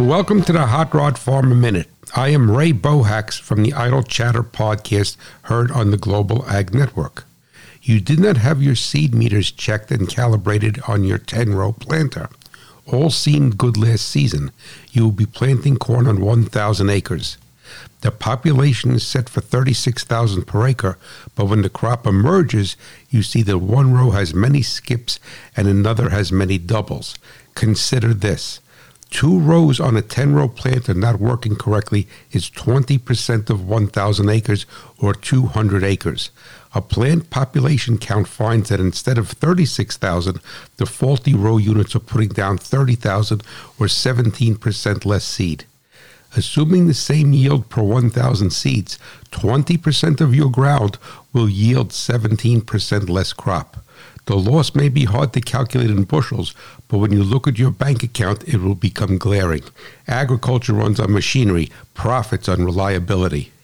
Welcome to the Hot Rod Farmer Minute. I am Ray Bohax from the Idle Chatter podcast heard on the Global Ag Network. You did not have your seed meters checked and calibrated on your 10-row planter. All seemed good last season. You will be planting corn on 1,000 acres. The population is set for 36,000 per acre, but when the crop emerges, you see that one row has many skips and another has many doubles. Consider this. 2 rows on a 10-row planter not working correctly is 20% of 1,000 acres or 200 acres. A plant population count finds that instead of 36,000, the faulty row units are putting down 30,000 or 17% less seed. Assuming the same yield per 1,000 seeds, 20% of your ground will yield 17% less crop. The loss may be hard to calculate in bushels, but when you look at your bank account, it will become glaring. Agriculture runs on machinery, profits on reliability.